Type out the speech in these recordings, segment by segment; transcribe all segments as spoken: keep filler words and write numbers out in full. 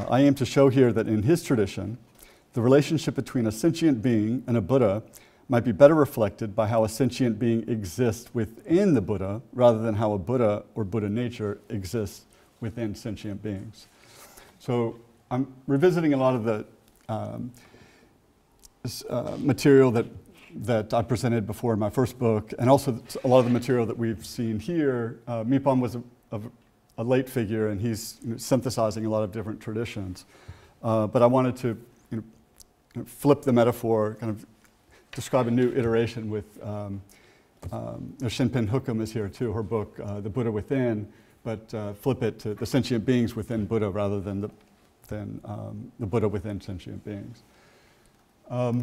I aim to show here that in his tradition, the relationship between a sentient being and a Buddha might be better reflected by how a sentient being exists within the Buddha rather than how a Buddha or Buddha nature exists within sentient beings. So I'm revisiting a lot of the um, uh, material that, that I presented before in my first book, and also a lot of the material that we've seen here. Uh, Mipam was a, a, a late figure, and he's you know, synthesizing a lot of different traditions. Uh, but I wanted to you know, flip the metaphor, kind of describe a new iteration with, um, um, Shinpin Hukum is here too, her book, uh, The Buddha Within, but uh, flip it to the sentient beings within Buddha rather than the, than, um, the Buddha within sentient beings. Um,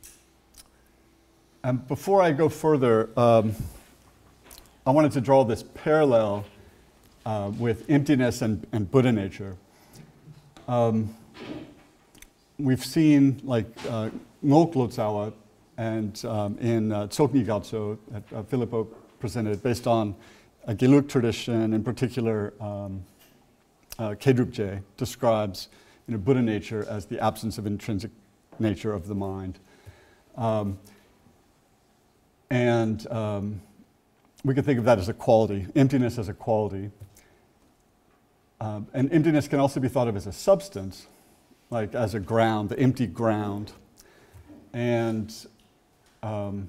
and before I go further, um, I wanted to draw this parallel uh, with emptiness and, and Buddha nature. Um, we've seen, like, uh, Ngok Lotsawa, and um, in uh, Tsoknyi Gyatso that uh, Filippo presented, based on a Gelug tradition, in particular, um, uh, Kedrukje describes you know, Buddha nature as the absence of intrinsic nature of the mind. Um, and um, we can think of that as a quality, emptiness as a quality. Um, and emptiness can also be thought of as a substance, like as a ground, the empty ground. And Um,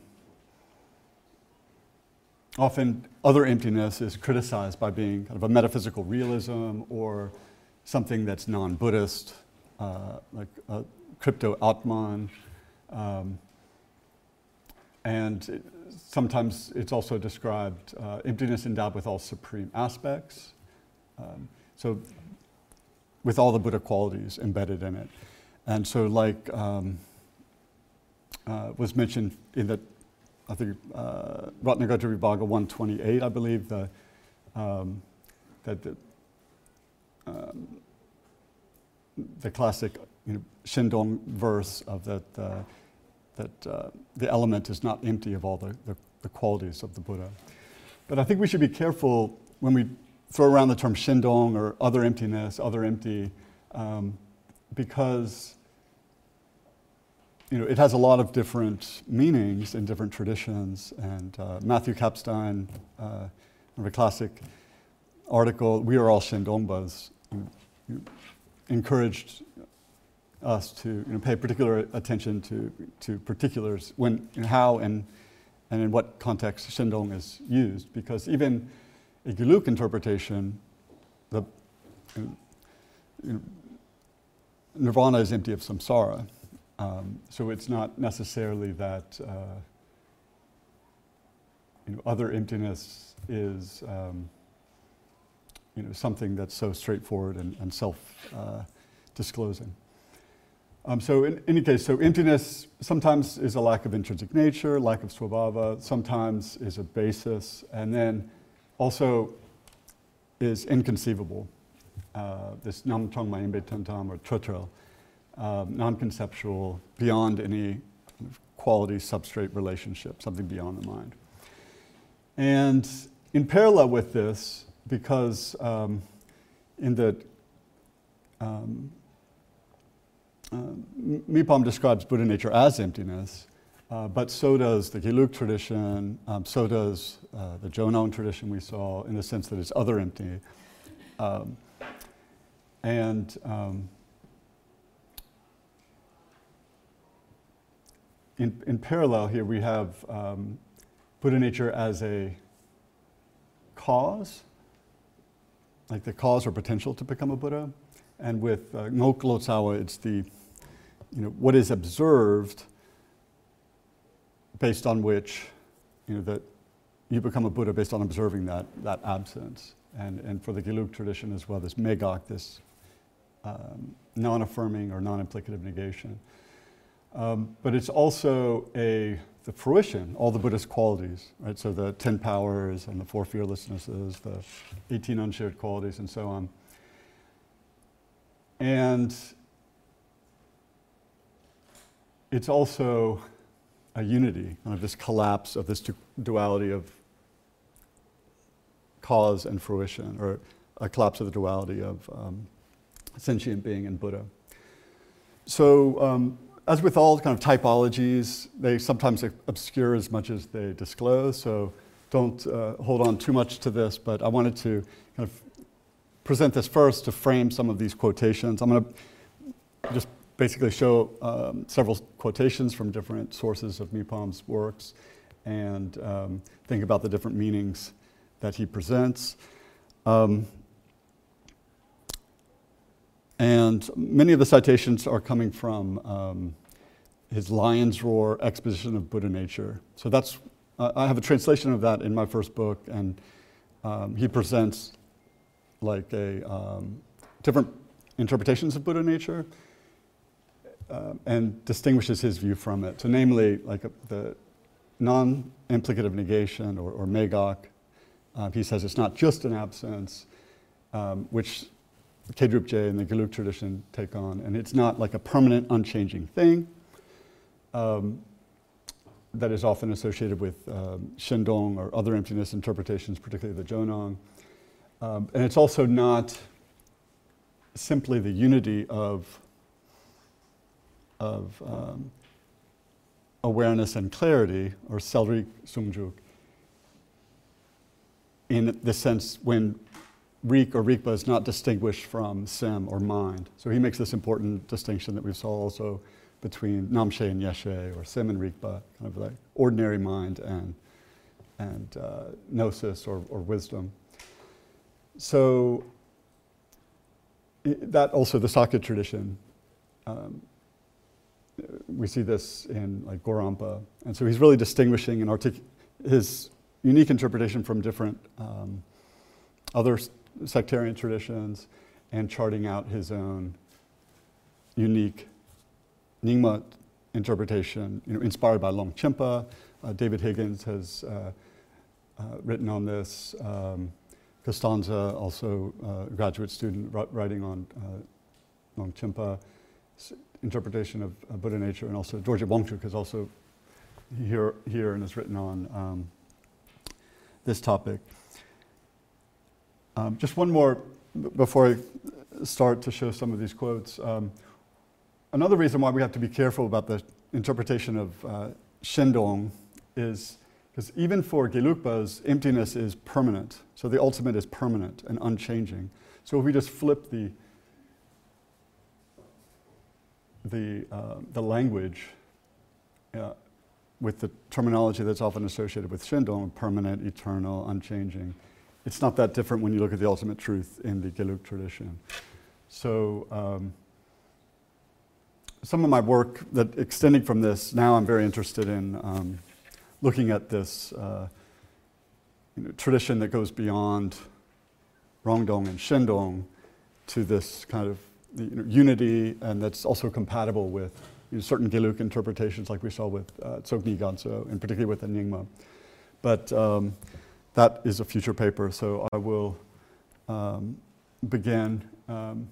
often other emptiness is criticized by being kind of a metaphysical realism or something that's non-Buddhist, uh, like uh, crypto-Atman. Um, and it, sometimes it's also described uh, emptiness endowed with all supreme aspects. Um, so with all the Buddha qualities embedded in it. And so like, um, Uh, was mentioned in the, I think, uh, Ratnagata Vibhaga one twenty-eight, I believe, the, um, that the, um, the classic you know, Shindong verse of that, uh, that uh, the element is not empty of all the, the, the qualities of the Buddha. But I think we should be careful when we throw around the term Shindong or other emptiness, other empty, um, because you know, it has a lot of different meanings in different traditions, and uh, Matthew Kapstein, uh, in a classic article, We Are All Shindongbas, you know, encouraged us to you know, pay particular attention to, to particulars when, you know, how and, and in what context Shindong is used, because even a Gelug interpretation, the you know, you know, nirvana is empty of samsara. Um, so it's not necessarily that uh, you know, other emptiness is um, you know, something that's so straightforward and, and self-disclosing. Uh, um, so in any case, so emptiness sometimes is a lack of intrinsic nature, lack of svabhava, sometimes is a basis, and then also is inconceivable. Uh, this nam tong ma imbe tantam or trutrel. Um, non-conceptual, beyond any quality substrate relationship, something beyond the mind. And in parallel with this, because um, in the, um, uh, Mipam describes Buddha nature as emptiness, uh, but so does the Gelug tradition, um, so does uh, the Jonon tradition we saw, in the sense that it's other empty. Um, and um, In, in parallel here, we have um, Buddha nature as a cause, like the cause or potential to become a Buddha. And with uh, Ngok Lotsawa, it's the, you know, what is observed based on which, you know, that you become a Buddha based on observing that, that absence. And, and for the Gelug tradition as well, this megak, this um, non-affirming or non-implicative negation. Um, but it's also a, the fruition, all the Buddhist qualities, right? So the ten powers and the four fearlessnesses, the eighteen unshared qualities, and so on. And it's also a unity, kind of this collapse of this du duality of cause and fruition, or a collapse of the duality of um, sentient being in Buddha. So um, as with all kind of typologies, they sometimes obscure as much as they disclose, so don't uh, hold on too much to this, but I wanted to kind of present this first to frame some of these quotations. I'm going to just basically show um, several quotations from different sources of Mipam's works and um, think about the different meanings that he presents. Um, and many of the citations are coming from um, his Lion's Roar exposition of Buddha nature. So that's, uh, I have a translation of that in my first book, and um, he presents like a um, different interpretations of Buddha nature uh, and distinguishes his view from it. So namely, like a, the non-implicative negation, or, or Megak. Uh, he says it's not just an absence, um, which Kedrupje and the Gelug tradition take on, and it's not like a permanent, unchanging thing um, that is often associated with um, Shindong or other emptiness interpretations, particularly the Jonang. Um, and it's also not simply the unity of, of um, awareness and clarity, or Selrik Sungjuk, in the sense when Rik or Rigpa is not distinguished from Sem or mind. So he makes this important distinction that we saw also between Namshe and Yeshe, or Sem and Rigpa, kind of like ordinary mind and, and uh, gnosis or, or wisdom. So that also, the Sakya tradition, um, we see this in like Gorampa. And so he's really distinguishing and artic- his unique interpretation from different um, other sectarian traditions, and charting out his own unique Nyingma interpretation, you know, inspired by Longchenpa. Uh, David Higgins has uh, uh, written on this. Um, Costanza, also a graduate student writing on uh, Longchenpa's interpretation of uh, Buddha nature, and also Dorje Bongtruk is also here, here and has written on um, this topic. Um, just one more b- before I start to show some of these quotes. Um, another reason why we have to be careful about the interpretation of uh, Shindong is because even for Gelugpas, emptiness is permanent. So the ultimate is permanent and unchanging. So if we just flip the the uh, the language uh, with the terminology that's often associated with Shindong, permanent, eternal, unchanging, it's not that different when you look at the ultimate truth in the Gelug tradition. So um, some of my work that extending from this, now I'm very interested in um, looking at this uh, you know, tradition that goes beyond Rongdong and Shindong to this kind of you know, unity, and that's also compatible with you know, certain Gelug interpretations, like we saw with uh, Tsogni Gyatso, and particularly with the Nyingma. But um, that is a future paper, so I will um, begin. Um,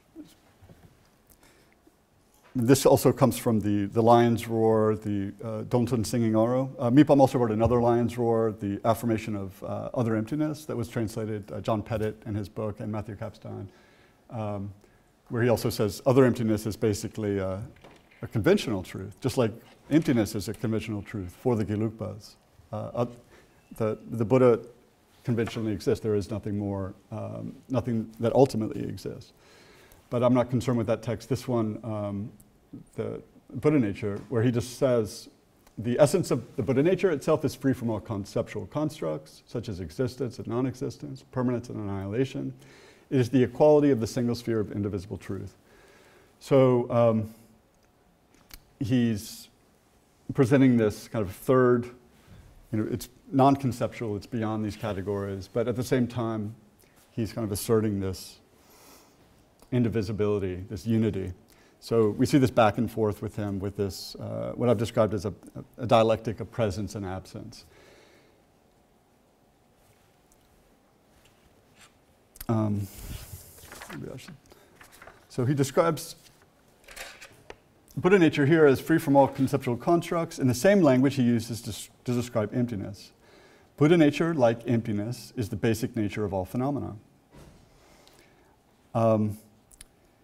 this also comes from the, the Lion's Roar, the uh, Dontun Singing Aro. Uh, Mipam also wrote another Lion's Roar, the affirmation of uh, other emptiness, that was translated, uh, John Pettit in his book, and Matthew Kapstein, um, where he also says other emptiness is basically a, a conventional truth, just like emptiness is a conventional truth for the Gelugpas. Uh, the, the Buddha conventionally exists. There is nothing more, um, nothing that ultimately exists. But I'm not concerned with that text. This one, um, the Buddha nature, where he just says, the essence of the Buddha nature itself is free from all conceptual constructs, such as existence and non-existence, permanence and annihilation. It is the equality of the single sphere of indivisible truth. So um, he's presenting this kind of third, you know, it's non-conceptual, it's beyond these categories, but at the same time, he's kind of asserting this indivisibility, this unity. So we see this back and forth with him with this, uh, what I've described as a, a dialectic of presence and absence. Um, maybe I should. So he describes Buddha nature here as free from all conceptual constructs in the same language he uses to, to describe emptiness. Buddha nature, like emptiness, is the basic nature of all phenomena. Um,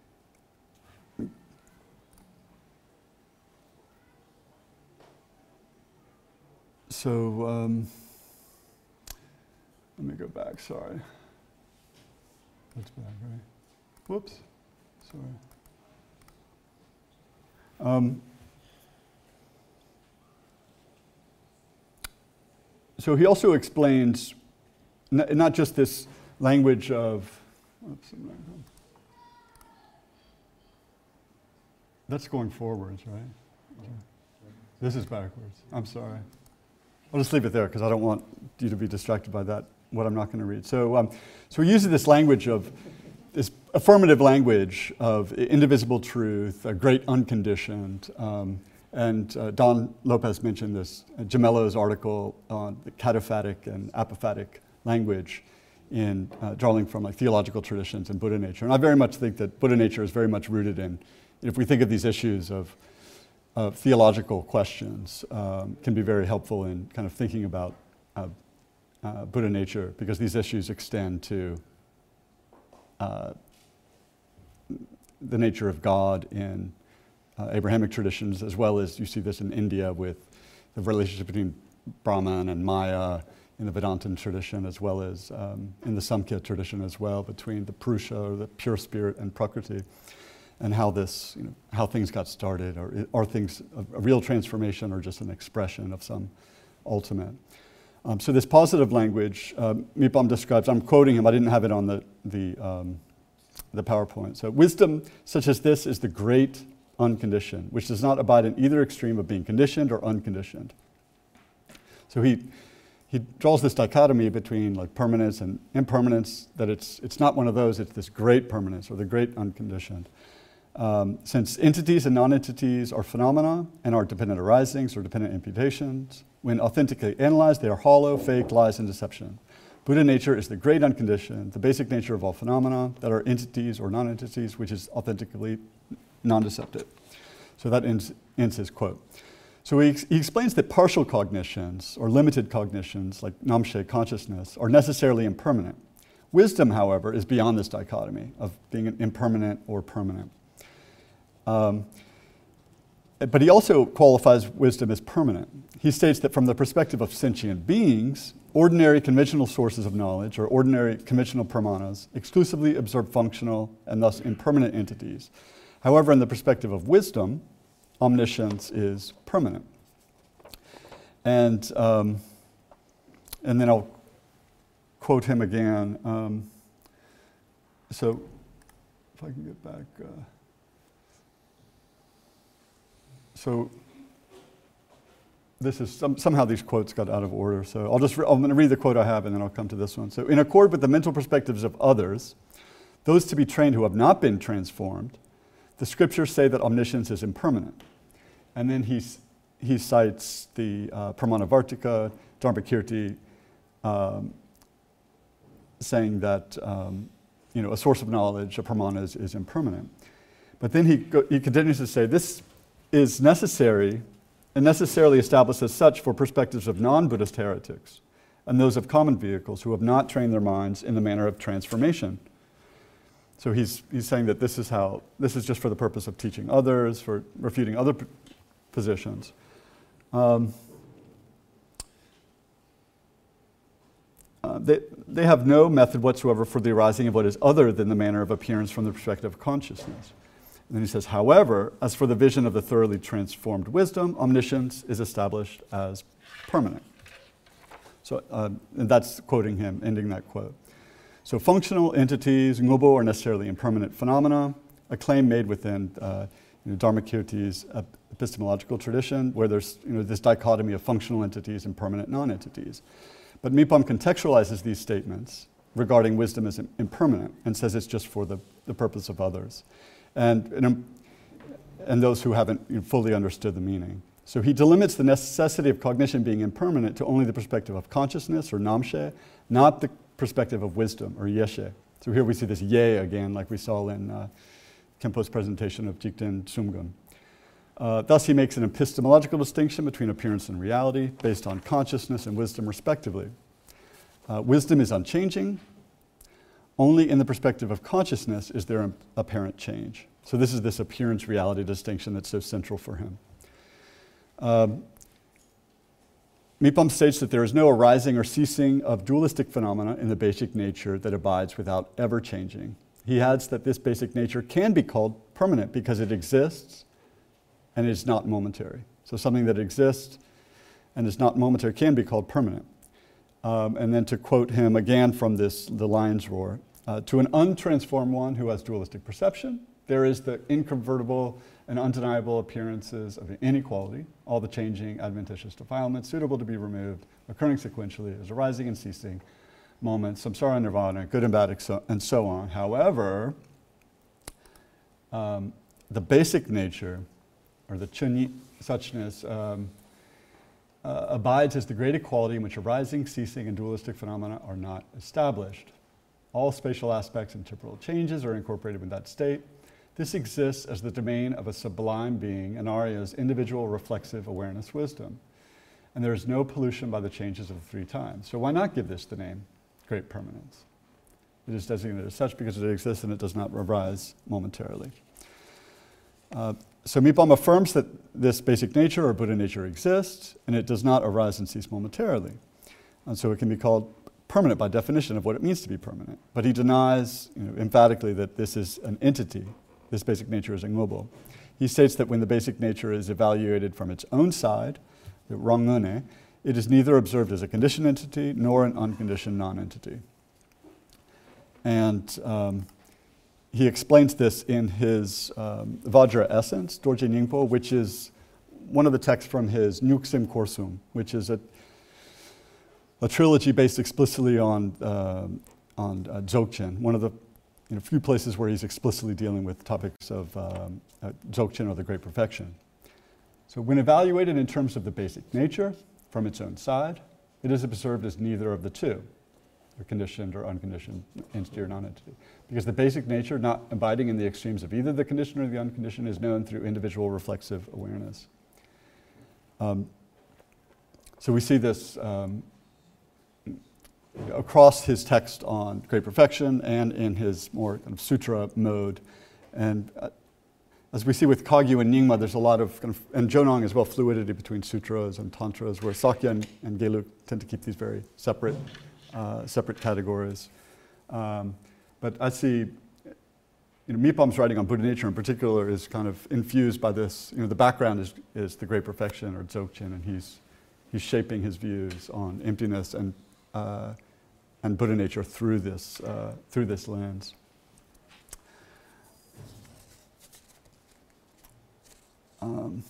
so um, let me go back, sorry. That's back, right? Whoops, sorry. Um, so he also explains n not just this language of, oops, that's going forwards, right? This is backwards. I'm sorry. I'll just leave it there because I don't want you to be distracted by that, what I'm not going to read. So, um, so he uses this language of, this affirmative language of indivisible truth, a great unconditioned, um, and uh, Don Lopez mentioned this, uh, Gemello's article on the cataphatic and apophatic language in uh, drawing from like theological traditions and Buddha nature. And I very much think that Buddha nature is very much rooted in, if we think of these issues of, of theological questions, um, can be very helpful in kind of thinking about uh, uh, Buddha nature, because these issues extend to uh, the nature of God in uh, Abrahamic traditions, as well as you see this in India with the relationship between Brahman and Maya in the Vedantin tradition, as well as um, in the Samkhya tradition as well, between the Purusha, or the pure spirit, and Prakriti, and how this, you know, how things got started, or are things a, a real transformation or just an expression of some ultimate. Um, so this positive language, um, Mipam describes, I'm quoting him, I didn't have it on the, the, um, the PowerPoint. So wisdom such as this is the great unconditioned, which does not abide in either extreme of being conditioned or unconditioned. So he, he draws this dichotomy between like permanence and impermanence, that it's, it's not one of those, it's this great permanence or the great unconditioned. Um, since entities and non-entities are phenomena and are dependent arisings or dependent imputations, when authentically analyzed, they are hollow, fake, lies, and deception. Buddha nature is the great unconditioned, the basic nature of all phenomena that are entities or non-entities, which is authentically non-deceptive. So that ends, ends his quote. So he, ex he explains that partial cognitions or limited cognitions, like namshe consciousness, are necessarily impermanent. Wisdom, however, is beyond this dichotomy of being impermanent or permanent. Um, but he also qualifies wisdom as permanent. He states that from the perspective of sentient beings, ordinary conventional sources of knowledge, or ordinary conventional pramanas, exclusively observe functional and thus impermanent entities. However, in the perspective of wisdom, omniscience is permanent. And, um, and then I'll quote him again. Um, so if I can get back. Uh, So this is, some, somehow these quotes got out of order. So I'll just, re I'm going to read the quote I have and then I'll come to this one. So in accord with the mental perspectives of others, those to be trained who have not been transformed, the scriptures say that omniscience is impermanent. And then he, he cites the uh, Pramanavartika, Dharmakirti, um, saying that um, you know, a source of knowledge, a pramana, is, is impermanent. But then he, go, he continues to say this is necessary and necessarily established as such for perspectives of non-Buddhist heretics and those of common vehicles who have not trained their minds in the manner of transformation. So he's, he's saying that this is how, this is just for the purpose of teaching others, for refuting other p positions. Um, uh, they, they have no method whatsoever for the arising of what is other than the manner of appearance from the perspective of consciousness. And then he says, however, as for the vision of the thoroughly transformed wisdom, omniscience is established as permanent. So, uh, and that's quoting him, ending that quote. So functional entities, ngobo, are necessarily impermanent phenomena, a claim made within uh, you know, Dharmakirti's epistemological tradition, where there's you know, this dichotomy of functional entities and permanent non-entities. But Mipam contextualizes these statements regarding wisdom as impermanent and says it's just for the, the purpose of others. And, and, and those who haven't you know, fully understood the meaning. So he delimits the necessity of cognition being impermanent to only the perspective of consciousness, or namshe, not the perspective of wisdom, or yeshe. So here we see this ye again, like we saw in uh, Khenpo's presentation of Jigten Sumgun. Uh, thus he makes an epistemological distinction between appearance and reality based on consciousness and wisdom respectively. Uh, wisdom is unchanging. Only in the perspective of consciousness is there an apparent change. So this is this appearance-reality distinction that's so central for him. Um, Mipam states that there is no arising or ceasing of dualistic phenomena in the basic nature that abides without ever changing. He adds that this basic nature can be called permanent because it exists and is not momentary. So something that exists and is not momentary can be called permanent. Um, and then to quote him again from this, the Lion's Roar, uh, to an untransformed one who has dualistic perception, there is the inconvertible and undeniable appearances of inequality, all the changing adventitious defilements suitable to be removed, occurring sequentially as arising and ceasing moments, samsara and nirvana, good and bad, and so on. However, um, the basic nature, or the chunyi, suchness, um, uh, abides as the great equality in which arising, ceasing, and dualistic phenomena are not established. All spatial aspects and temporal changes are incorporated in that state. This exists as the domain of a sublime being, an Arya's individual reflexive awareness wisdom. And there is no pollution by the changes of the three times. So why not give this the name Great Permanence? It is designated as such because it exists and it does not arise momentarily. Uh, so Mipam affirms that this basic nature or Buddha nature exists and it does not arise and cease momentarily. And so it can be called permanent by definition of what it means to be permanent. But he denies, you know, emphatically that this is an entity. This basic nature is immobile. He states that when the basic nature is evaluated from its own side, the rangune, it is neither observed as a conditioned entity nor an unconditioned non-entity. And um, he explains this in his um, Vajra Essence, Dorje Nyingpo, which is one of the texts from his Nyuksim Korsum, which is a, a trilogy based explicitly on, uh, on uh, Dzogchen, one of the in a few places where he's explicitly dealing with topics of um, uh, Dzogchen or the Great Perfection. So when evaluated in terms of the basic nature from its own side, it is observed as neither of the two, or conditioned or unconditioned entity or non-entity. Because the basic nature, not abiding in the extremes of either the conditioned or the unconditioned, is known through individual reflexive awareness. Um, so we see this um, across his text on Great Perfection and in his more kind of sutra mode. And uh, as we see with Kagyu and Nyingma, there's a lot of, kind of, and Jonang as well, fluidity between sutras and tantras, where Sakya and, and Gelug tend to keep these very separate, uh, separate categories. Um, but I see, you know, Mipam's writing on Buddha nature in particular is kind of infused by this, you know, the background is, is the Great Perfection or Dzogchen, and he's, he's shaping his views on emptiness and Uh, and Buddha nature through this, uh, through this lens. Um,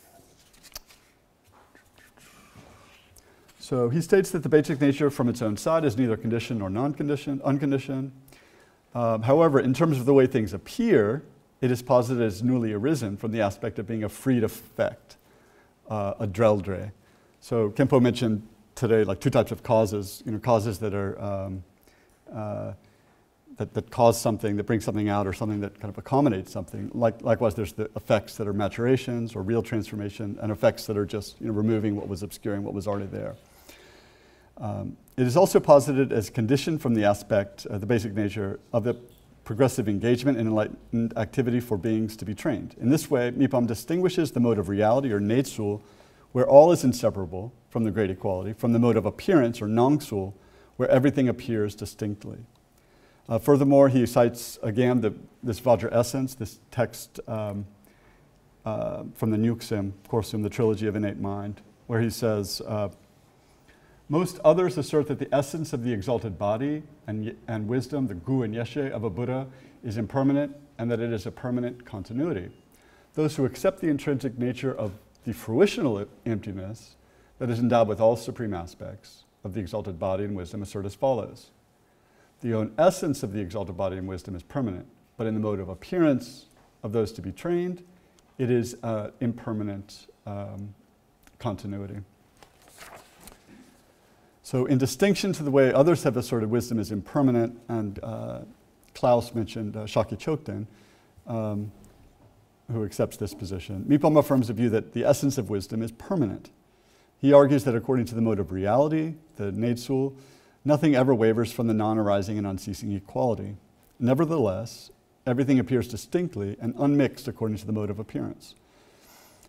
so he states that the basic nature from its own side is neither conditioned nor non-conditioned, unconditioned. Um, however, in terms of the way things appear, it is posited as newly arisen from the aspect of being a freed effect, uh, a dreldre. So Khenpo mentioned today, like two types of causes, you know, causes that are um, uh, that, that cause something, that bring something out, or something that kind of accommodates something. Like, likewise, there's the effects that are maturations or real transformation, and effects that are just, you know, removing what was obscuring what was already there. Um, it is also posited as conditioned from the aspect, uh, the basic nature of the progressive engagement in enlightened activity for beings to be trained. In this way, Mipam distinguishes the mode of reality, or Neitsul, where all is inseparable from the great equality, from the mode of appearance, or Nangsul, where everything appears distinctly. Uh, furthermore, he cites again the, this Vajra Essence, this text um, uh, from the Nyuksim Korsum, the Trilogy of Innate Mind, where he says, uh, most others assert that the essence of the exalted body and, and wisdom, the gu and yeshe of a Buddha, is impermanent and that it is a permanent continuity. Those who accept the intrinsic nature of the fruitional emptiness that is endowed with all supreme aspects of the exalted body and wisdom assert as follows. The own essence of the exalted body and wisdom is permanent, but in the mode of appearance of those to be trained, it is uh, impermanent um, continuity. So in distinction to the way others have asserted wisdom is impermanent, and uh, Klaus mentioned uh, Shakya Chokden, um, who accepts this position, Mipam affirms the view that the essence of wisdom is permanent. He argues that according to the mode of reality, the Neitsul, nothing ever wavers from the non-arising and unceasing equality. Nevertheless, everything appears distinctly and unmixed according to the mode of appearance.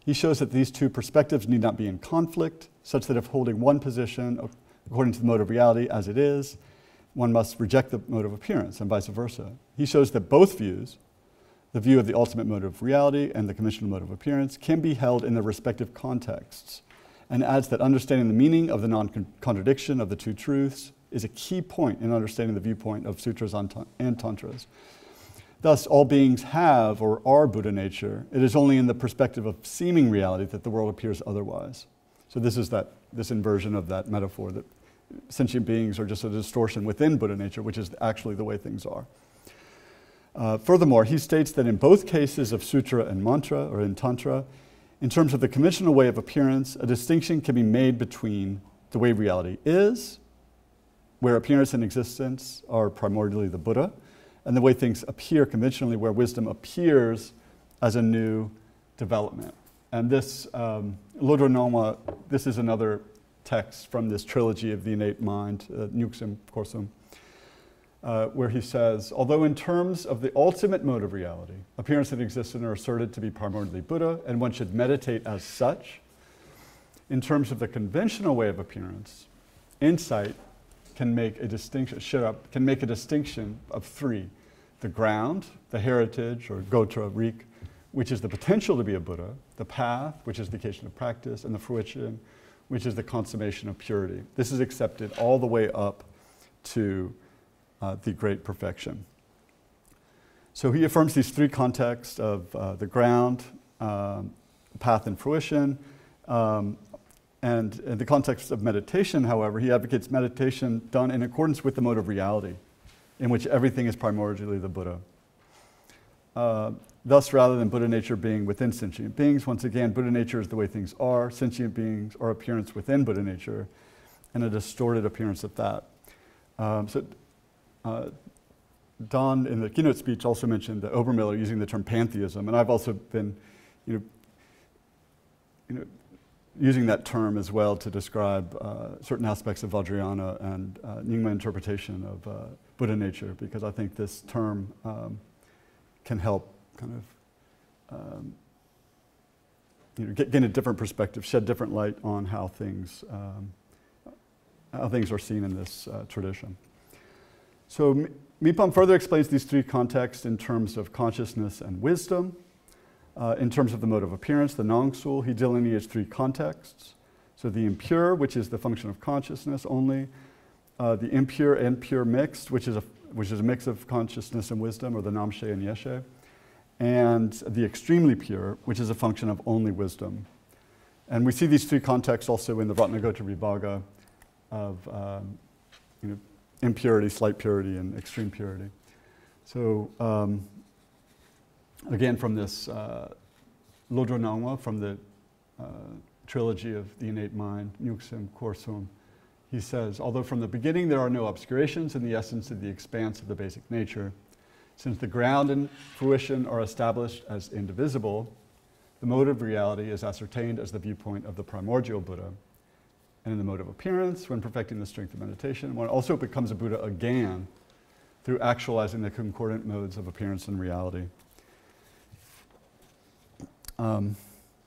He shows that these two perspectives need not be in conflict, such that if holding one position according to the mode of reality as it is, one must reject the mode of appearance, and vice versa. He shows that both views, the view of the ultimate mode of reality and the conventional mode of appearance, can be held in their respective contexts, and adds that understanding the meaning of the non-contradiction of the two truths is a key point in understanding the viewpoint of sutras and tantras. Thus, all beings have or are Buddha nature. It is only in the perspective of seeming reality that the world appears otherwise. So this is that, this inversion of that metaphor that sentient beings are just a distortion within Buddha nature, which is actually the way things are. Uh, furthermore, he states that in both cases of sutra and mantra, or in tantra, in terms of the conventional way of appearance, a distinction can be made between the way reality is, where appearance and existence are primordially the Buddha, and the way things appear conventionally, where wisdom appears as a new development. And this, um, Lodro Nyingma, this is another text from this trilogy of the innate mind, uh, Nyuksum Korsum, uh, where he says, although in terms of the ultimate mode of reality, appearance and existence are asserted to be primordially Buddha, and one should meditate as such, in terms of the conventional way of appearance, insight can make a distinction, Shira can make a distinction of three: the ground, the heritage, or Gotra, Rik, which is the potential to be a Buddha, the path, which is the occasion of practice, and the fruition, which is the consummation of purity. This is accepted all the way up to uh, the great perfection. So he affirms these three contexts of uh, the ground, um, path, and fruition. Um, And in the context of meditation, however, he advocates meditation done in accordance with the mode of reality, in which everything is primordially the Buddha. Uh, thus, rather than Buddha nature being within sentient beings, once again, Buddha nature is the way things are. Sentient beings are appearance within Buddha nature, and a distorted appearance of that. Um, so, uh, Don, in the keynote speech, also mentioned the Obermiller using the term pantheism, and I've also been, you know, you know, using that term as well to describe uh, certain aspects of Vajrayana and uh, Nyingma interpretation of uh, Buddha nature, because I think this term um, can help kind of um, you know, get, gain a different perspective, shed different light on how things, um, how things are seen in this uh, tradition. So Mipam further explains these three contexts in terms of consciousness and wisdom. Uh, in terms of the mode of appearance, the Nongsul, he delineates three contexts. So the impure, which is the function of consciousness only, uh, the impure and pure mixed, which is, a, which is a mix of consciousness and wisdom, or the Namshe and Yeshe, and the extremely pure, which is a function of only wisdom. And we see these three contexts also in the Ratnagotra Vibhaga of um, you know, impurity, slight purity, and extreme purity. So, um, again, from this uh, Lodro Nyingma, from the uh, trilogy of the innate mind, Nyuksum Korsum, he says, although from the beginning there are no obscurations in the essence of the expanse of the basic nature, since the ground and fruition are established as indivisible, the mode of reality is ascertained as the viewpoint of the primordial Buddha. And in the mode of appearance, when perfecting the strength of meditation, one also becomes a Buddha again through actualizing the concordant modes of appearance and reality. Um,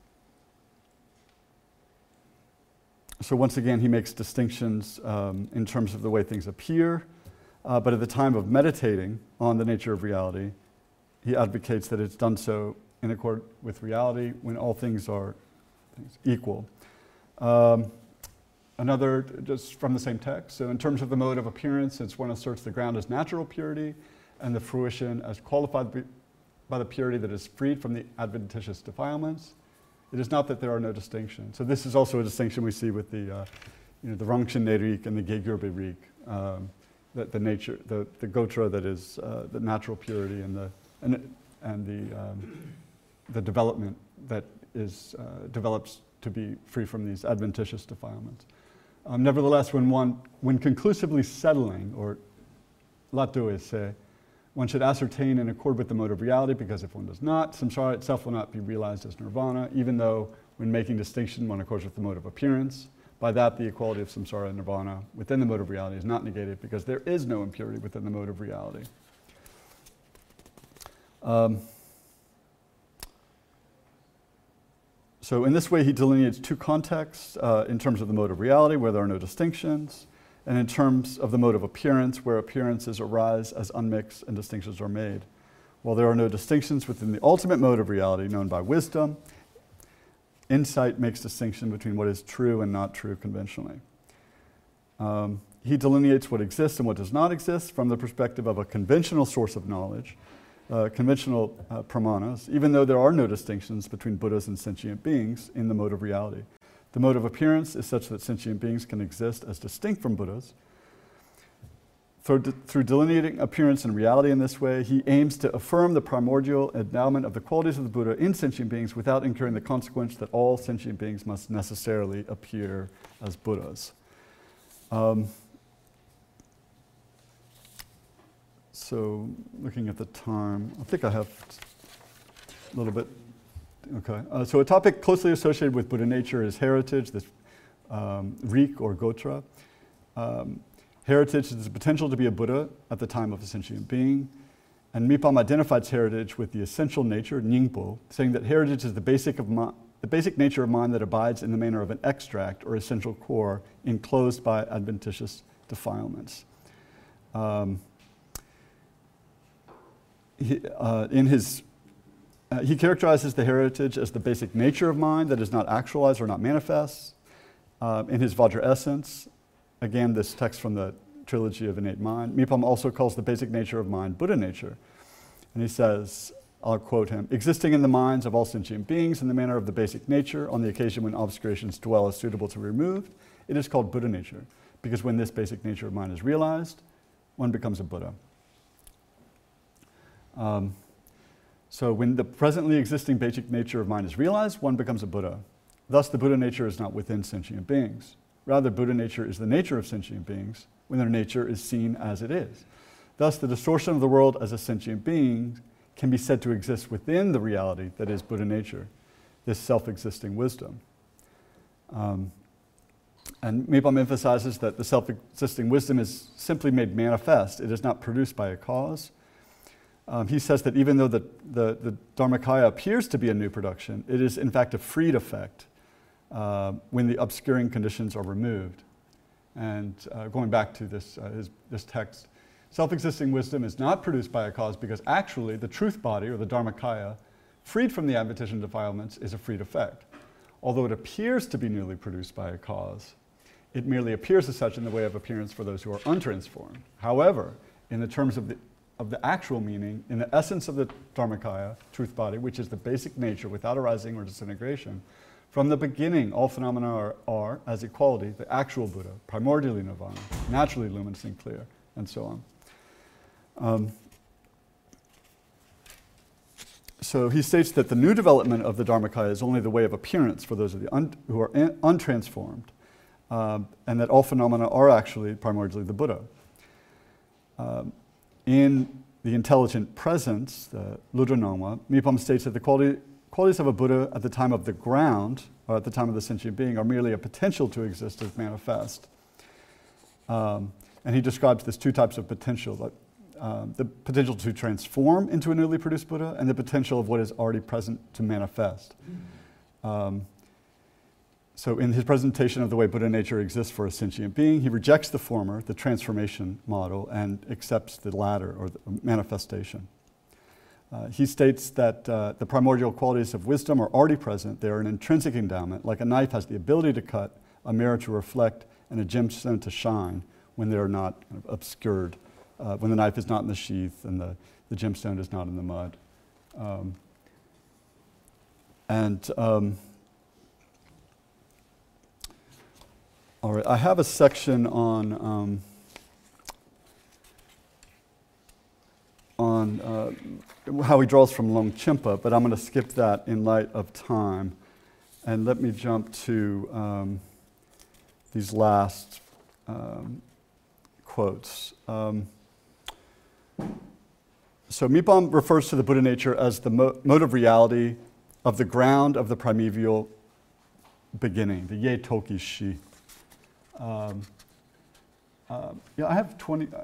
so once again, he makes distinctions um, in terms of the way things appear, uh, but at the time of meditating on the nature of reality, he advocates that it's done so in accord with reality when all things are equal. Um, another, just from the same text, so in terms of the mode of appearance, since one asserts the ground as natural purity and the fruition as qualified by the purity that is freed from the adventitious defilements, it is not that there are no distinctions. So this is also a distinction we see with the, uh, you know, the Rangchen Nerik and the Gegurbe Rik, um, that the nature, the, the Gotra that is uh, the natural purity and the and and the um, the development that is uh, develops to be free from these adventitious defilements. Um, nevertheless, when one when conclusively settling, or Lato esse, one should ascertain in accord with the mode of reality, because if one does not, samsara itself will not be realized as nirvana, even though when making distinction one accords with the mode of appearance. By that, the equality of samsara and nirvana within the mode of reality is not negated, because there is no impurity within the mode of reality. Um, So in this way, he delineates two contexts uh, in terms of the mode of reality, where there are no distinctions, and in terms of the mode of appearance, where appearances arise as unmixed and distinctions are made. While there are no distinctions within the ultimate mode of reality known by wisdom, insight makes distinction between what is true and not true conventionally. Um, he delineates what exists and what does not exist from the perspective of a conventional source of knowledge, uh, conventional uh, pramanas, even though there are no distinctions between Buddhas and sentient beings in the mode of reality. The mode of appearance is such that sentient beings can exist as distinct from Buddhas. Through, de- through delineating appearance and reality in this way, he aims to affirm the primordial endowment of the qualities of the Buddha in sentient beings without incurring the consequence that all sentient beings must necessarily appear as Buddhas. Um, so, looking at the time, I think I have a little bit. Okay, uh, so a topic closely associated with Buddha nature is heritage, this um, Rik or Gotra. Um, heritage is the potential to be a Buddha at the time of a sentient being. And Mipam identifies heritage with the essential nature, Nyingpo, saying that heritage is the basic, of mi- the basic nature of mind that abides in the manner of an extract or essential core enclosed by adventitious defilements. Um, he, uh, in his Uh, he characterizes the heritage as the basic nature of mind that is not actualized or not manifest. Uh, in his Vajra essence, again, this text from the Trilogy of Innate Mind, Mipam also calls the basic nature of mind Buddha nature. And he says, I'll quote him, existing in the minds of all sentient beings in the manner of the basic nature, on the occasion when obscurations dwell as suitable to be removed, it is called Buddha nature. Because when this basic nature of mind is realized, one becomes a Buddha. Um, So when the presently existing basic nature of mind is realized, one becomes a Buddha. Thus, the Buddha nature is not within sentient beings. Rather, Buddha nature is the nature of sentient beings when their nature is seen as it is. Thus, the distortion of the world as a sentient being can be said to exist within the reality that is Buddha nature, this self-existing wisdom. Um, and Mipam emphasizes that the self-existing wisdom is simply made manifest. It is not produced by a cause. Um, he says that even though the, the, the Dharmakaya appears to be a new production, it is in fact a freed effect uh, when the obscuring conditions are removed. And uh, going back to this, uh, his, this text, self-existing wisdom is not produced by a cause because actually the truth body, or the Dharmakaya, freed from the adventitious defilements, is a freed effect. Although it appears to be newly produced by a cause, it merely appears as such in the way of appearance for those who are untransformed. However, in the terms of the of the actual meaning, in the essence of the Dharmakaya, truth body, which is the basic nature without arising or disintegration, from the beginning, all phenomena are, are as equality, the actual Buddha, primordially nirvana, naturally luminous and clear, and so on. Um, so he states that the new development of the Dharmakaya is only the way of appearance for those of the un- who are in, untransformed, um, and that all phenomena are actually primordially the Buddha. Um, In the intelligent presence, the Ludranama, Mipam states that the quality, qualities of a Buddha at the time of the ground, or at the time of the sentient being, are merely a potential to exist as manifest. Um, and he describes these two types of potential, uh, the potential to transform into a newly produced Buddha and the potential of what is already present to manifest. Um, So in his presentation of the way Buddha nature exists for a sentient being, he rejects the former, the transformation model, and accepts the latter, or the manifestation. Uh, he states that uh, the primordial qualities of wisdom are already present. They are an intrinsic endowment, like a knife has the ability to cut, a mirror to reflect, and a gemstone to shine when they are not kind of obscured, uh, when the knife is not in the sheath and the, the gemstone is not in the mud. Um, and... Um, All right, I have a section on um, on uh, how he draws from Longchenpa, but I'm going to skip that in light of time, and let me jump to um, these last um, quotes. Um, so Mipam refers to the Buddha nature as the mo- mode of reality of the ground of the primeval beginning, the Ye Toki Shi. Um, uh, yeah, I have twenty. Uh,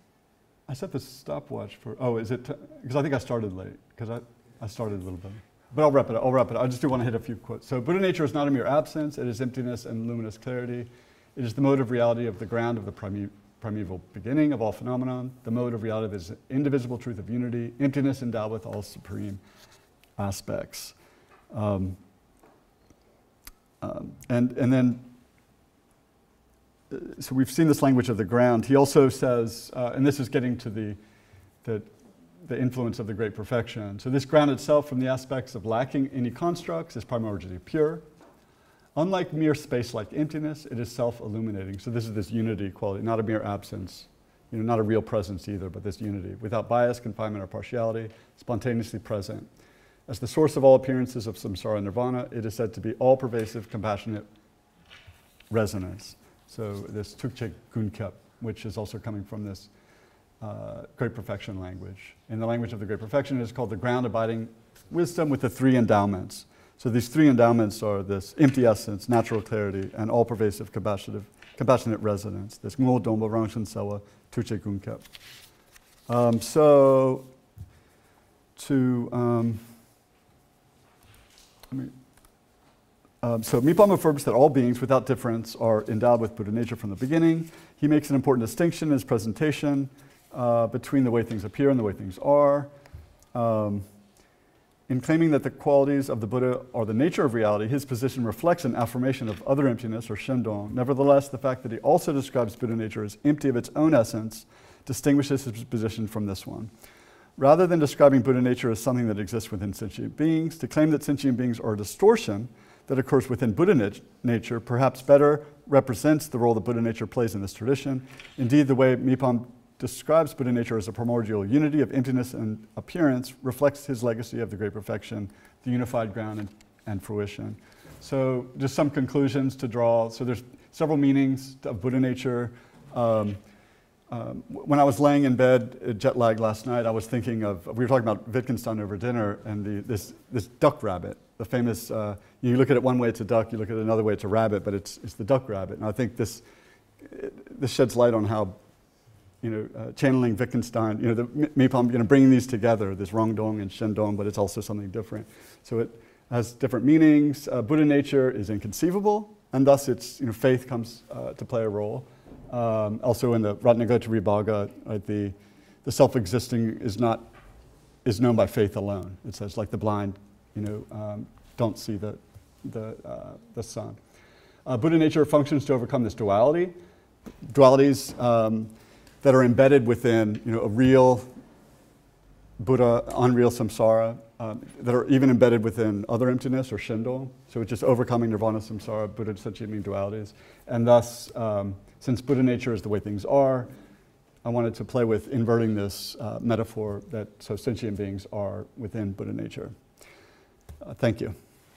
I set the stopwatch for. Oh, is it? Because I think I started late. Because I, I started a little bit. but I'll wrap it up. I'll wrap it up. I just do want to hit a few quotes. So Buddha nature is not a mere absence. It is emptiness and luminous clarity. It is the mode of reality of the ground of the prime, primeval beginning of all phenomenon. The mode of reality is indivisible truth of unity. Emptiness endowed with all supreme aspects. Um, um, and, and then, uh, so we've seen this language of the ground. He also says, uh, and this is getting to the, the the influence of the great perfection. So this ground itself, from the aspects of lacking any constructs, is primordially pure. Unlike mere space-like emptiness, it is self-illuminating. So this is this unity quality, not a mere absence, you know, not a real presence either, but this unity, without bias, confinement, or partiality, spontaneously present. As the source of all appearances of samsara and nirvana, it is said to be all-pervasive, compassionate resonance. So this tukche gunkyep, which is also coming from this Uh, great perfection language. In the language of the great perfection, it is called the ground abiding wisdom with the three endowments. So these three endowments are this empty essence, natural clarity, and all-pervasive compassionate, compassionate resonance. This ngo domba rangshan sewa tuche gunkyep. Um, so to um, I mean, um, so Mipam affirms that all beings without difference are endowed with Buddha nature from the beginning. He makes an important distinction in his presentation Uh, between the way things appear and the way things are. Um, in claiming that the qualities of the Buddha are the nature of reality, his position reflects an affirmation of other emptiness, or Shendong. Nevertheless, the fact that he also describes Buddha nature as empty of its own essence distinguishes his position from this one. Rather than describing Buddha nature as something that exists within sentient beings, to claim that sentient beings are a distortion that occurs within Buddha nat- nature perhaps better represents the role that Buddha nature plays in this tradition. Indeed, the way Mipam describes Buddha nature as a primordial unity of emptiness and appearance reflects his legacy of the great perfection, the unified ground and, and fruition. So just some conclusions to draw. So there's several meanings of Buddha nature. Um, um, when I was laying in bed, uh, jet lag last night, I was thinking of, we were talking about Wittgenstein over dinner, and the, this, this duck rabbit, the famous, uh, you look at it one way, it's a duck, you look at it another way, it's a rabbit, but it's, it's the duck rabbit. And I think this, it, this sheds light on how, you know, uh, channeling Wittgenstein, you know, the Mipam, you know, bringing these together, this Rongdong and Shendong, but it's also something different. So it has different meanings. Uh, Buddha nature is inconceivable, and thus its, you know, faith comes uh, to play a role. Um, also in the Ratnagotavibhaga, right, the, the self-existing is not, is known by faith alone. It says, like the blind, you know, um, don't see the, the, uh, the sun. Uh, Buddha nature functions to overcome this duality. Dualities, um, that are embedded within, you know, a real Buddha, unreal samsara, um, that are even embedded within other emptiness or Shendong. So it's just overcoming nirvana, samsara, Buddha, sentient being dualities. And thus, um, since Buddha nature is the way things are, I wanted to play with inverting this uh, metaphor that so sentient beings are within Buddha nature. Uh, thank you.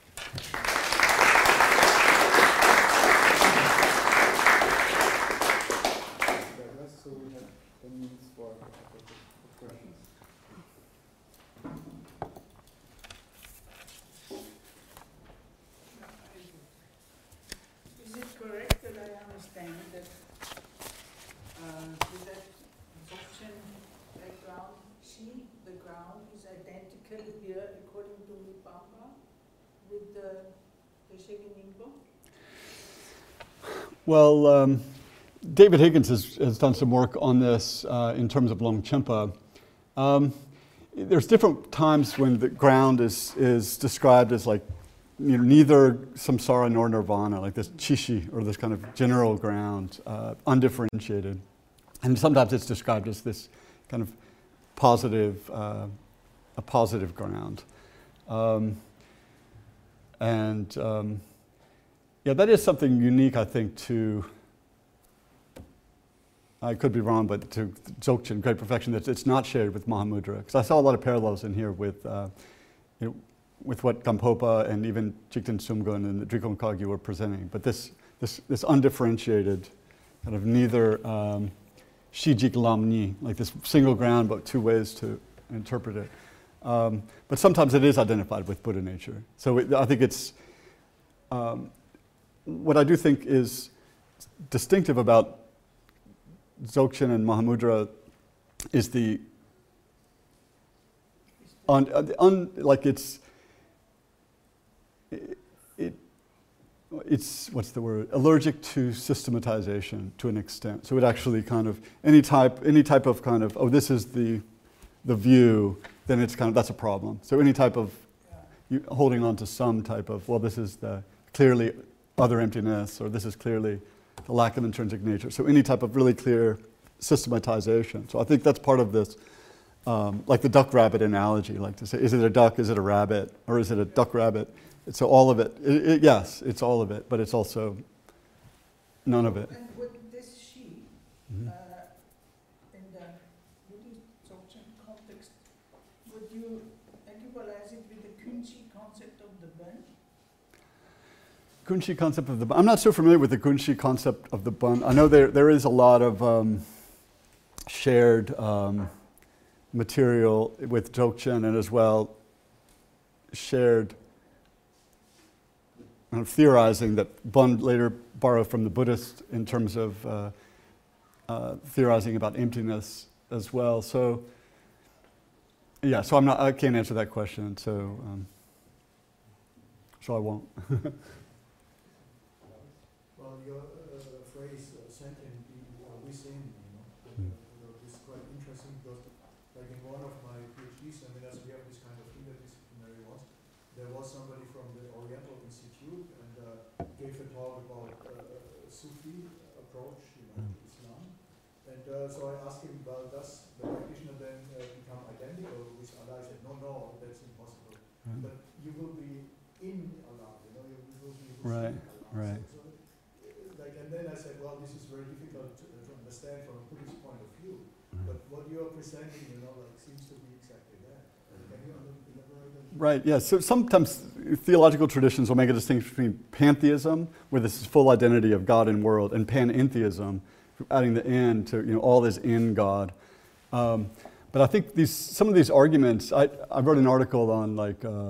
Well, um, David Higgins has, has done some work on this uh, in terms of Longchenpa. Um, there's different times when the ground is, is described as like, you know, neither samsara nor nirvana, like this chishi, or this kind of general ground, uh, undifferentiated. And sometimes it's described as this kind of positive, uh, a positive ground. Um, and um, yeah, that is something unique, I think, to, I could be wrong, but to Dzogchen, great perfection, that it's not shared with Mahamudra. Because I saw a lot of parallels in here with, uh, you know, with what Gampopa and even Jigten Sumgun and the Drikung Kagyu were presenting. But this, this, this undifferentiated, kind of neither um, Shijik Lamni, like this single ground, but two ways to interpret it. Um, but sometimes it is identified with Buddha nature. So it, I think it's, um, what I do think is distinctive about Dzogchen and Mahamudra is the, un, un, like it's, it's, what's the word, allergic to systematization to an extent. So it actually kind of, any type, any type of kind of, oh, this is the, the view, then it's kind of, that's a problem. So any type of, you, holding on to some type of, well, this is the clearly other emptiness, or this is clearly the lack of intrinsic nature. So any type of really clear systematization. So I think that's part of this, um, like the duck-rabbit analogy, like to say, is it a duck, is it a rabbit, or is it a duck-rabbit? So all of it, it, it, yes, it's all of it, but it's also none of it. And with this she, Mm-hmm. uh, in the Buddhist Dzogchen context, would you equalize it with the Kunchi concept of the bun? Kunchi concept of the bun. I'm not so familiar with the Kunchi concept of the bun. I know there there is a lot of um, shared um, material with Dzogchen, and as well shared kind of theorizing that Bun later borrowed from the Buddhist in terms of uh, uh, theorizing about emptiness as well. So yeah, so I'm not. I can't answer that question. So um, so I won't. Well, your uh, phrase uh, sentient being uh, within, you know, Mm. uh, is quite interesting because, like in one of my PhD seminars, we have this kind of interdisciplinary ones. There was somebody from the Oriental Institute and uh, gave a talk about uh, Sufi approach, you know, to Islam. And uh, so I asked him, well, does the practitioner then uh, become identical with Allah? I said, no, no, that's impossible. Right. But you will be in Allah, you know, you, you will be within Right, Allah. right. So, so, uh, like, and then I said, well, this is very difficult to, uh, to understand from a Buddhist point of view. But what you are presenting, you know, like, seems to be exactly that. Can you elaborate on that? Right, yeah. So sometimes theological traditions will make a distinction between pantheism, where this is full identity of God and world, and panentheism, adding the "in" to, you know, all is in God. Um, but I think these some of these arguments, I, I wrote an article on like uh,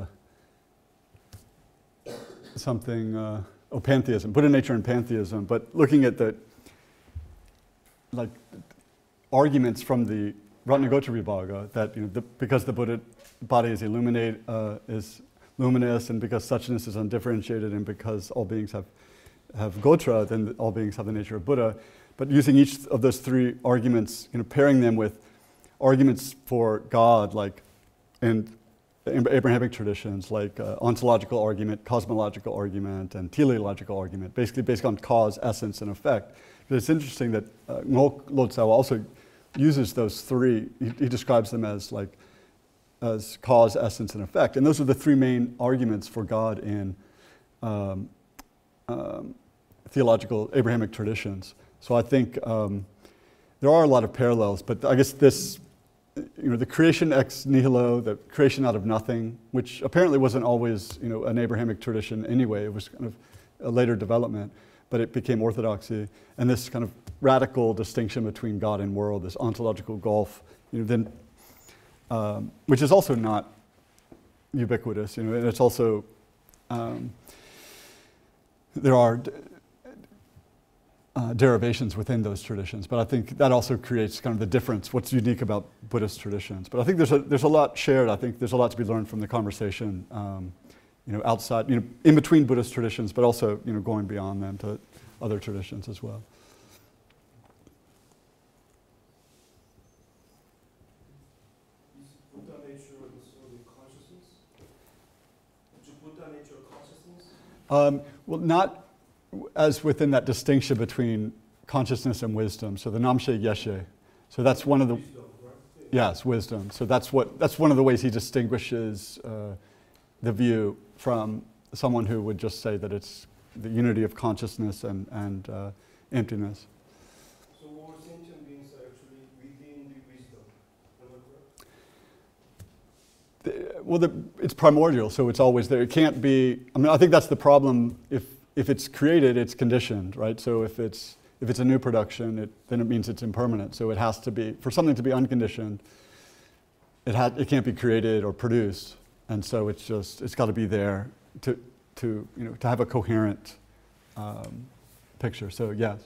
something, uh, oh, pantheism, Buddha nature and pantheism, but looking at the like arguments from the Ratnagottara that, you know, the, because the Buddha body is illuminate, uh, is luminous, and because suchness is undifferentiated, and because all beings have have Gotra, then all beings have the nature of Buddha. But using each of those three arguments, you know, pairing them with arguments for God, like in Abrahamic traditions, like uh, ontological argument, cosmological argument, and teleological argument, basically based on cause, essence, and effect. But it's interesting that uh, Ngok Lodzow also uses those three. He, he describes them as like as cause, essence, and effect, and those are the three main arguments for God in um, um, theological Abrahamic traditions. So I think um, there are a lot of parallels, but I guess this, you know, the creation ex nihilo, the creation out of nothing, which apparently wasn't always, you know, an Abrahamic tradition anyway. It was kind of a later development, but it became orthodoxy. And this kind of radical distinction between God and world, this ontological gulf, you know, then, um, which is also not ubiquitous, you know, and it's also um, there are Uh, derivations within those traditions, but I think that also creates kind of the difference, what's unique about Buddhist traditions. But I think there's a, there's a lot shared. I think there's a lot to be learned from the conversation, um, you know, outside, you know, in between Buddhist traditions, but also, you know, going beyond them to other traditions as well. Is Buddha nature also the consciousness? Is Buddha nature consciousness? Um, well, not as within that distinction between consciousness and wisdom. So the Namshe Yeshe. So that's one of the, Wisdom, right? yes, wisdom. So that's what that's one of the ways he distinguishes uh, the view from someone who would just say that it's the unity of consciousness and and uh, emptiness. So all sentient beings are actually within the wisdom. Am I correct? The- well, the, it's primordial, so it's always there. It can't be. I mean, I think that's the problem. If if it's created, it's conditioned, right? So if it's if it's a new production, it, then it means it's impermanent. So it has to be, for something to be unconditioned, it ha- it can't be created or produced, and so it's just it's got to be there to to you know to have a coherent um, picture. So yes.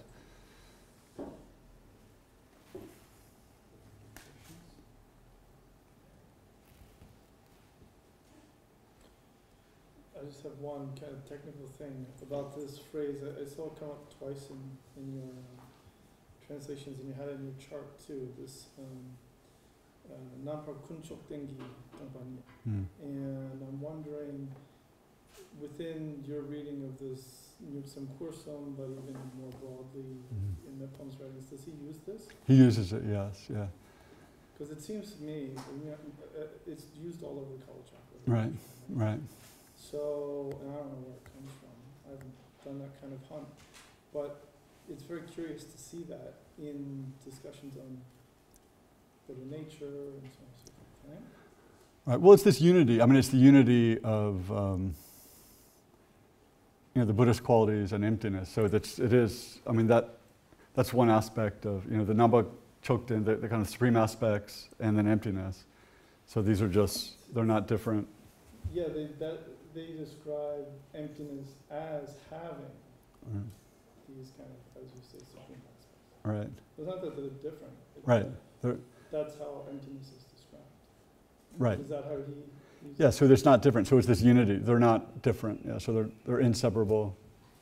I just have one kind of technical thing about this phrase. I, I saw it come up twice in, in your uh, translations, and you had it in your chart too. This um, uh, Nampa Kunchok Dengi Tangpani. Mm. And I'm wondering, within your reading of this Nyuksam Kursam, but even more broadly Mhm. in Nepom's writings, does he use this? He uses it, yes, yeah. Because it seems to me, I mean, uh, uh, it's used all over the college chapter. Right, right. So, and I don't know where it comes from. I haven't done that kind of hunt. But it's very curious to see that in discussions on Buddha nature and so on and so forth, right? Right. Well, it's this unity. I mean, it's the unity of um, you know the Buddhist qualities and emptiness. So that's it is. I mean that that's one aspect of you know the Namba Chokden, the, the kind of supreme aspects, and then emptiness. So these are just they're not different. Yeah, they that they describe emptiness as having Right. these kind of, as you say, supreme aspects. Right. It's not that they're different. It's Right. that They're, That's how emptiness is described. right. Is that how he uses Yeah. it? So it's not different. So it's this unity. They're not different. Yeah. So they're they're inseparable.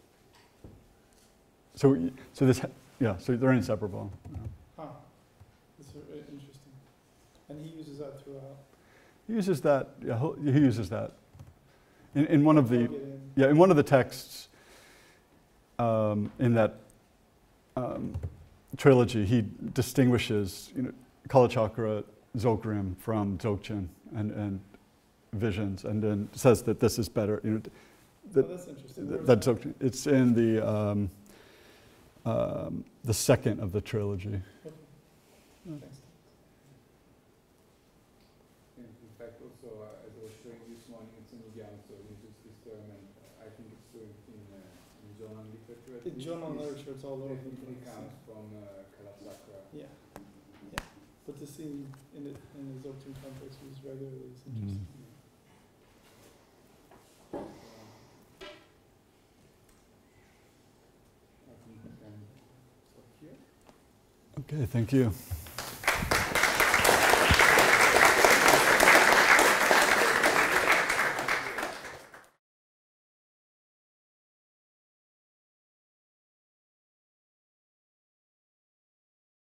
So y- so this yeah. So they're inseparable. Yeah. Huh. That's very interesting. And he uses that throughout. He uses that. Yeah. he'll- He uses that. In in one of the Plug it in. Yeah, in one of the texts um, in that um, trilogy, he distinguishes, you know, Kalachakra, Dzogchen from Dzogchen and, and visions, and then says that this is better. You know, Oh, that, that's interesting. that, Where's that that? Dzogchen, it's in the um, um, the second of the trilogy. Okay. Thanks. In in fact, also, uh, as I was showing this morning, it's in Indian, so we use this term, and uh, I think it's in, in, uh, in German literature. at In least. German This literature, it's all over the technically place. comes from uh, Kalachakra. Yeah. Yeah. But to see in the in the Dzogchen context used regularly is Mm. interesting. Um, I think we can stop here. Okay, thank you.